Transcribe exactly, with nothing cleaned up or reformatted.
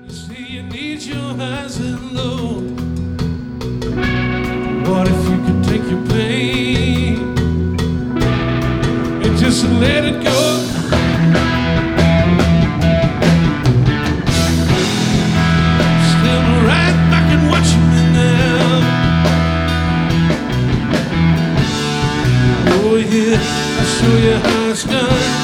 You say you need your highs and lows. What if you could take your pain and just let it go? Stand right back and watch me now. Oh yeah, I'll show you how it's done.